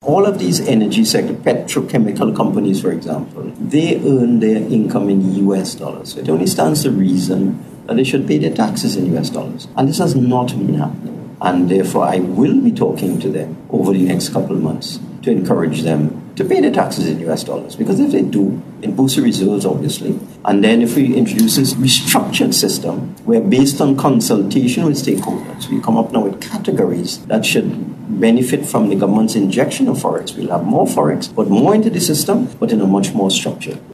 all of these energy sector, petrochemical companies, for example, they earn their income in US dollars. So it only stands to reason that they should pay their taxes in US dollars. And this has not been happening. And therefore, I will be talking to them over the next couple of months to encourage them to pay their taxes in US dollars. Because if they do, it boosts the reserves, obviously. And then if we introduce this restructured system, where based on consultation with stakeholders, we come up now with categories that should benefit from the government's injection of Forex. We'll have more Forex, but more into the system, but in a much more structured